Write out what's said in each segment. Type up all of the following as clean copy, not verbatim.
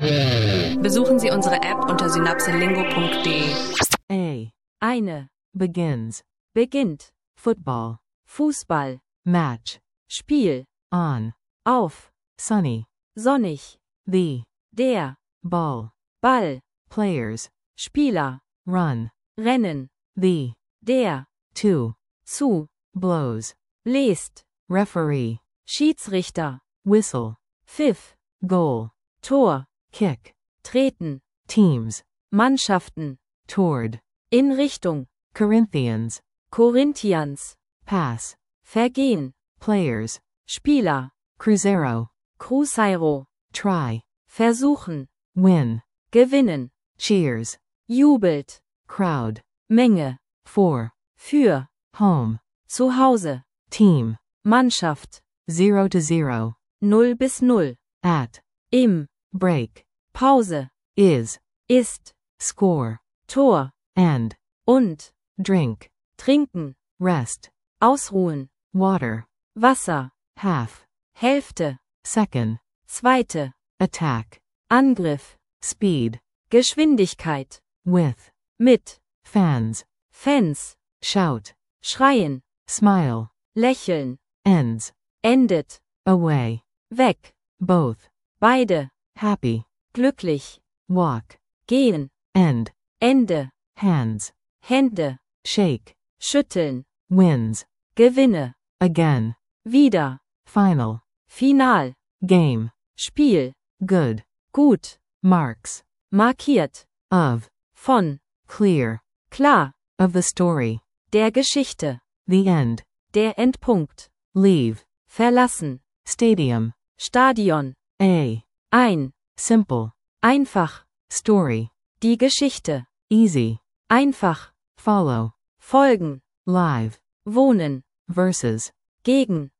Besuchen Sie unsere App unter synapselingo.de. Eine. Begins. Beginnt. Football. Fußball. Match. Spiel. On. Auf. Sunny. Sonnig. The. Der. Ball. Ball. Players. Spieler. Run. Rennen. The. Der. To. Zu. Blows. Bläst. Referee. Schiedsrichter. Whistle. Pfiff. Goal. Tor. Kick. Treten. Teams. Mannschaften. Toward. In Richtung. Corinthians. Corinthians. Pass. Vergehen. Players. Spieler. Cruzeiro. Cruzeiro. Try. Versuchen. Win. Gewinnen. Cheers. Jubelt. Crowd. Menge. For. Für. Home. Zu Hause. Team. Mannschaft. 0 to 0. 0 bis 0. At. Im. Break. Pause. Is. Ist. Score. Tor. And. Und. Drink. Trinken. Rest. Ausruhen. Water. Wasser. Half. Hälfte. Second. Zweite. Attack. Angriff. Speed. Geschwindigkeit. With. Mit. Fans. Fans. Shout. Schreien. Smile. Lächeln. Ends. Endet. Away. Weg. Both. Beide. Happy. Glücklich. Walk. Gehen. End. Ende. Hands. Hände. Shake. Schütteln. Wins. Gewinne. Again. Wieder. Final. Final. Game. Spiel. Good. Gut. Marks. Markiert. Of. Von. Clear. Klar. Of the story. Der Geschichte. The end. Der Endpunkt. Leave. Verlassen. Stadium. Stadion. Ein. Simple. Einfach. Story. Die Geschichte. Easy. Einfach. Follow. Folgen. Live. Wohnen. Versus. Gegen.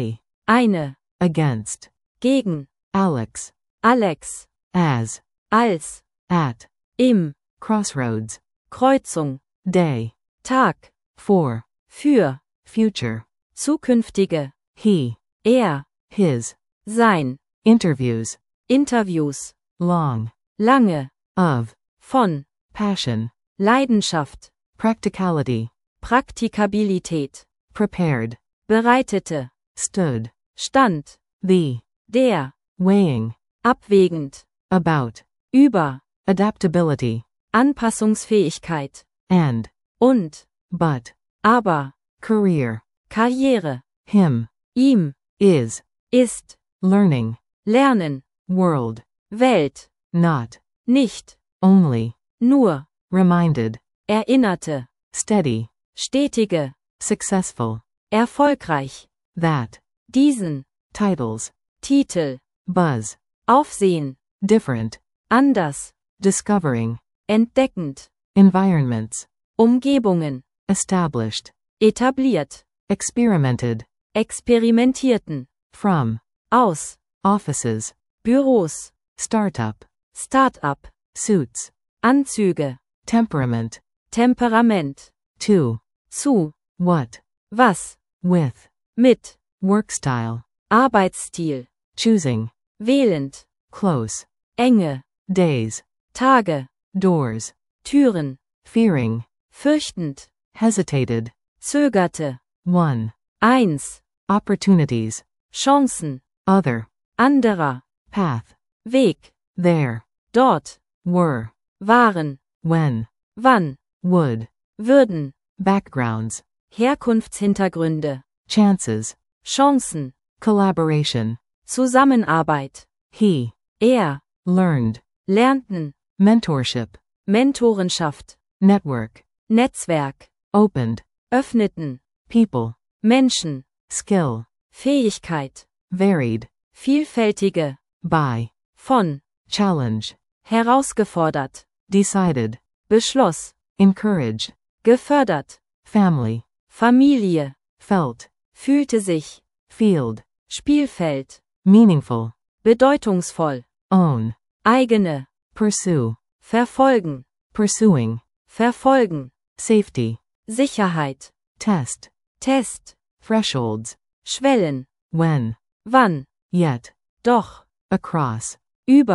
Eine. Against. Gegen. Alex. Alex. As. Als. At. Im. Crossroads. Kreuzung. Day. Tag. For. Für. Future. Zukünftige. He. Er. His. Sein. Interviews. Interviews. Long. Lange. Of. Von. Passion. Leidenschaft. Practicality. Praktikabilität. Prepared. Bereitete. Stood. Stand. The. Der. Weighing. Abwägend. About. Über. Adaptability. Anpassungsfähigkeit. And. Und. But. Aber. Career. Karriere. Him. Ihm. Is. Ist. Learning. Lernen. World. Welt. Not. Nicht. Only. Nur. Reminded. Erinnerte. Steady. Stetige. Successful. Erfolgreich. That. Diesen. Titles. Titel. Buzz. Aufsehen. Different. Anders. Discovering. Entdeckend. Environments. Umgebungen. Established. Etabliert. Experimented. Experimentierten. From. Aus. Offices. Büros. Startup. Start-up. Suits. Anzüge. Temperament. Temperament. To. Zu. What. Was. With. Mit. Work style. Arbeitsstil. Choosing. Wählend. Close. Enge. Days. Tage. Doors. Türen. Fearing. Fürchtend. Hesitated. Zögerte. One. Eins. Opportunities. Chancen. Other. Anderer. Path. Weg. There. Dort. Were. Waren. When. Wann. Would. Würden. Backgrounds. Herkunftshintergründe. Chances. Chancen. Collaboration. Zusammenarbeit. He. Er. Learned. Lernten. Mentorship. Mentorenschaft. Network. Netzwerk. Opened. Öffneten. People. Menschen. Skill. Fähigkeit. Varied. Vielfältige. By. Von. Challenge. Herausgefordert. Decided. Beschloss. Encourage. Gefördert. Family. Familie. Felt. Fühlte sich. Field. Spielfeld. Meaningful. Bedeutungsvoll. Own. Eigene. Pursue. Verfolgen. Pursuing. Verfolgen. Safety. Sicherheit. Test. Test. Thresholds. Schwellen. When. Wann. Yet. Doch. Across. Über.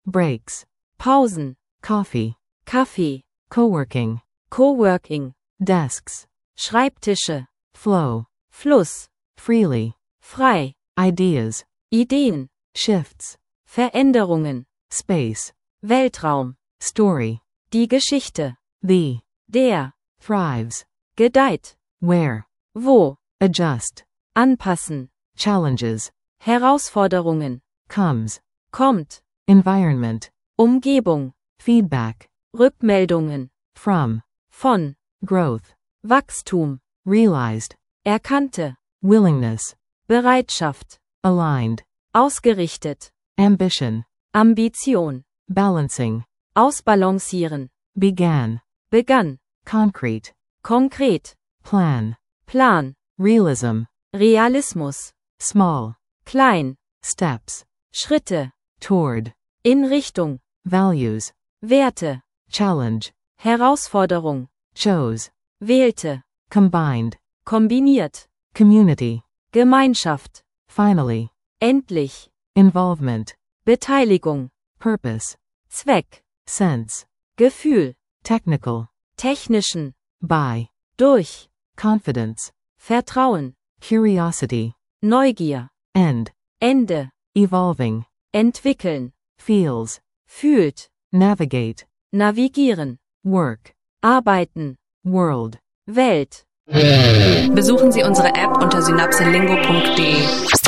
breaks, Pausen, coffee, Kaffee, coworking, Coworking, desks, Schreibtische, flow, Fluss, freely, frei, ideas, Ideen, shifts, Veränderungen, space, Weltraum, story, die Geschichte, the, der, thrives, gedeiht, where, wo, adjust, anpassen, challenges, Herausforderungen, comes, kommt, environment, Umgebung, feedback, Rückmeldungen, from, von, growth, Wachstum, realized, erkannte, willingness, Bereitschaft, aligned, ausgerichtet, ambition, Ambition, balancing, ausbalancieren, began, begann, concrete, konkret, plan, Plan, realism, Realismus, small, klein, steps, Schritte, toward, in Richtung, values, Werte, challenge, Herausforderung, chose, wählte, combined, kombiniert, community, Gemeinschaft, finally, endlich, involvement, Beteiligung, purpose, Zweck, sense, Gefühl, technical, technischen, by, durch, confidence, Vertrauen, curiosity, Neugier, end, Ende, evolving, entwickeln, feels, fühlt, navigate, navigieren, work, arbeiten, world. Welt. Besuchen Sie unsere App unter synapselingo.de.